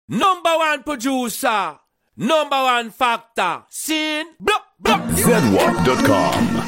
Number one producer, number one factor. Scene, blah, blah. ZWAP.com.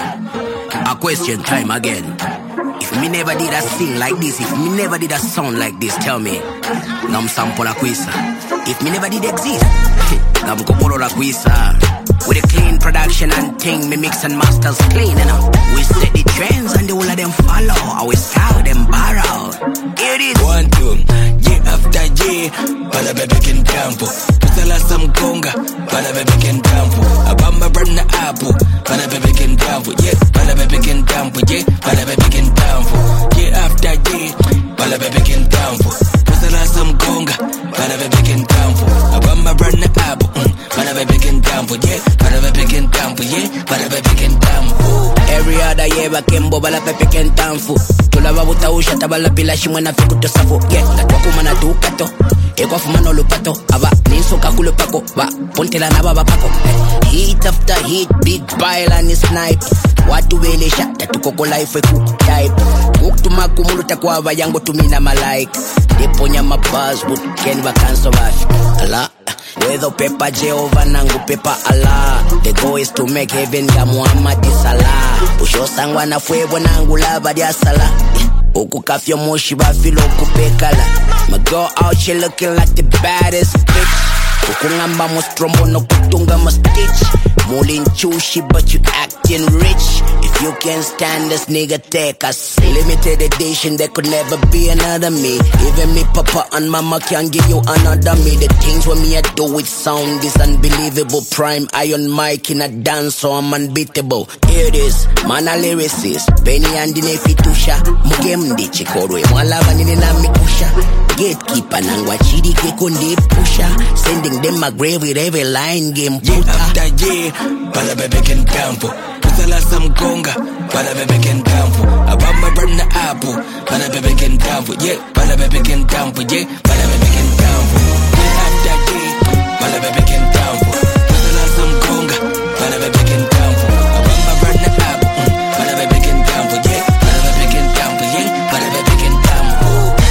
A question time again. If me never did a sing like this, if me never did a sound like this, tell me, ngam sample la quisa. If me never did exist, ngam kopolo la quisa. With a clean production and ting, me mix and masters clean, you know. We set the trends and the whole of them follow. Our style them borrow. Here it is. 1, 2, year after year, para bebe ken campo. Pusala some conga, para bebe ken campo. Abamba brand na apple, para bebe ken campo. Yeah, para bebe ken campo. Yeah, para bebe ken campo. Year after year, para bebe ken campo. Pusala some conga, para bebe ken campo. Abamba brand na apple, para bebe ken campo. Yeah, para bebe ken campo. Yeah, para bebe ken campo. Every other year bakembo bala pepe ken tamfu. Tulaba butausha tabala pila shimwe na fiku tosafu. Yeah, gatwa kumana dukato. Ekwa fumano lupato. Aba ninso kakulo pako. Ba pontela na baba pako. Heat after heat, big pile and snipe. Watu wele shata tukoko life we cook type. Uktuma kumulu takwa vayango tumina malaika. Deponya mabuzz but ken vakanso vafi. Allah. Weather paper Jehovah nangu paper Allah. The goal is to make heaven ga Muhammad Salah. Usho sangwa na fuego nangu lava dia sala. Oku kafyo moshi bafilo kupekala. My girl out here looking like the baddest bitch. Ukungamba mostrombo no kutunga ma stitch. Mulin chushi but you acting rich. If you can't stand this nigga take a seat. Limited edition there could never be another me. Even me papa and mama can't give you another me. The things when me I do with sound is unbelievable. Prime iron mic in a dance so I'm unbeatable. Here it is, man a lyricist. Benny and the nefitusha. Mugemdi chikorwe mwalava nini na mikusha. Gatekeeper nangwa chidi kekundi pusha. Sending them my grave with every line game. Year after year, para bebe ken campo. Pusala some conga, para bebe ken campo. Abamba brand na apple, para bebe ken campo. Yeah, para bebe ken campo. Yeah, para bebe ken campo. Year after year, para bebe ken campo. Pusala some conga, para bebe ken campo. Abamba brand na apple, para bebe ken campo. Yeah, para bebe ken campo. Yeah, para bebe ken campo.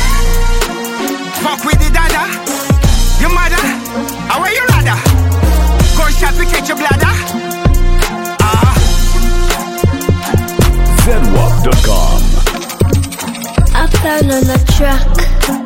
Fuck with the dada, your mother, how are you ladder? Gunshot to catch your bladder. ZWAP.com. Uptown on the track.